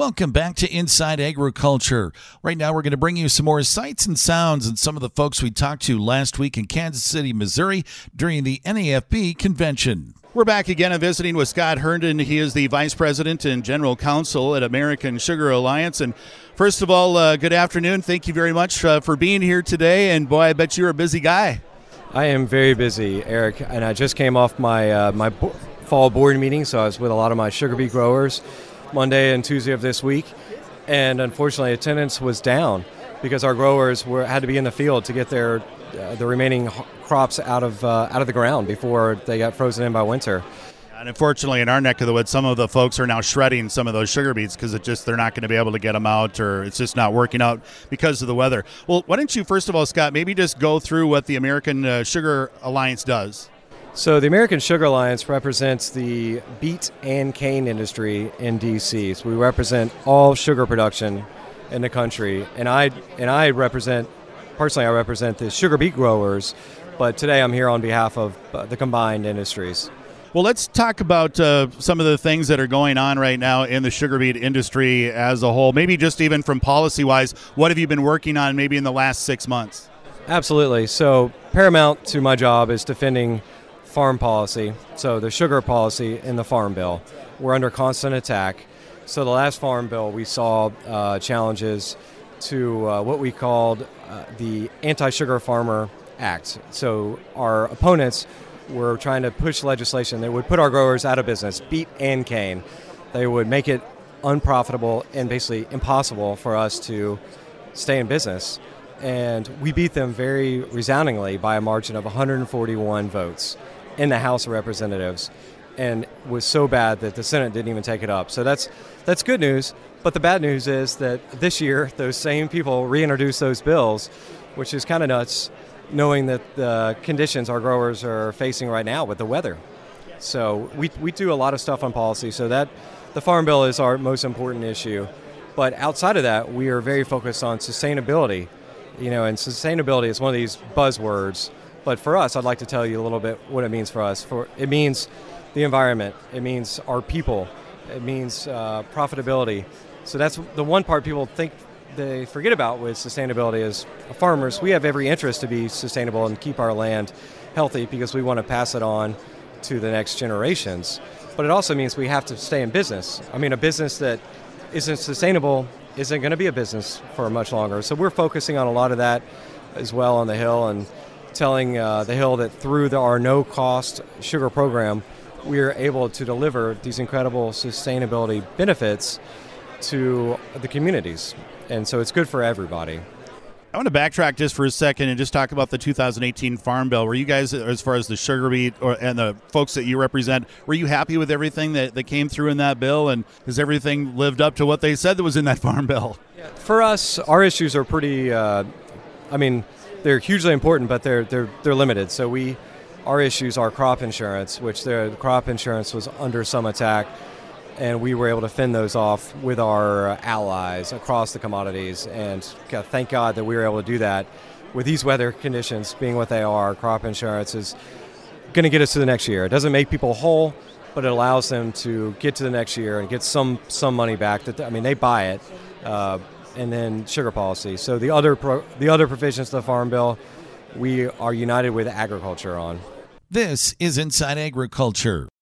Welcome back to Inside Agriculture. Right now, we're going to bring you some more sights and sounds and some of the folks we talked to last week in Kansas City, Missouri during the NAFB convention. We're back again and visiting with Scott Herndon. He is the Vice President and General Counsel at American Sugar Alliance. And first of all, good afternoon. Thank you very much for being here today. And boy, I bet you're a busy guy. I am very busy, Eric, and I just came off my fall board meeting, so I was with a lot of my sugar beet growers Monday and Tuesday of this week, and unfortunately attendance was down because our growers had to be in the field to get the remaining crops out of the ground before they got frozen in by winter. And unfortunately, in our neck of the woods, some of the folks are now shredding some of those sugar beets because they're not going to be able to get them out, or it's just not working out because of the weather. Well, why don't you, first of all, Scott, maybe just go through what the American Sugar Alliance does? So the American Sugar Alliance represents the beet and cane industry in D.C. So we represent all sugar production in the country, and I represent the sugar beet growers, but today I'm here on behalf of the combined industries. Well, let's talk about some of the things that are going on right now in the sugar beet industry as a whole. Maybe just even from policy-wise, what have you been working on maybe in the last 6 months? Absolutely. So paramount to my job is defending farm policy, so the sugar policy in the Farm Bill. We're under constant attack. So the last Farm Bill, we saw challenges to what we called the Anti-Sugar Farmer Act. So our opponents were trying to push legislation that would put our growers out of business, beet and cane. They would make it unprofitable and basically impossible for us to stay in business. And we beat them very resoundingly by a margin of 141 votes in the House of Representatives, and was so bad that the Senate didn't even take it up. So that's good news, but the bad news is that this year those same people reintroduced those bills, which is kind of nuts, knowing that the conditions our growers are facing right now with the weather. So we do a lot of stuff on policy, so that the Farm Bill is our most important issue. But outside of that, we are very focused on sustainability. And sustainability is one of these buzzwords. But for us, I'd like to tell you a little bit what it means for us. It means the environment. It means our people. It means profitability. So that's the one part people think they forget about with sustainability is farmers. We have every interest to be sustainable and keep our land healthy because we want to pass it on to the next generations. But it also means we have to stay in business. I mean, a business that isn't sustainable isn't going to be a business for much longer. So we're focusing on a lot of that as well on the Hill, and telling the Hill that through our no-cost sugar program, we are able to deliver these incredible sustainability benefits to the communities. And so it's good for everybody. I want to backtrack just for a second and just talk about the 2018 Farm Bill. Were you guys, as far as the sugar beet and the folks that you represent, were you happy with everything that came through in that bill? And has everything lived up to what they said that was in that Farm Bill? Yeah. For us, our issues are pretty, they're hugely important, but they're limited. So our issues are crop insurance, which the crop insurance was under some attack, and we were able to fend those off with our allies across the commodities. And thank God that we were able to do that. With these weather conditions being what they are, crop insurance is going to get us to the next year. It doesn't make people whole, but it allows them to get to the next year and get some money back. They buy it. And then sugar policy. So the other provisions of the Farm Bill, we are united with agriculture on. This is Inside Agriculture.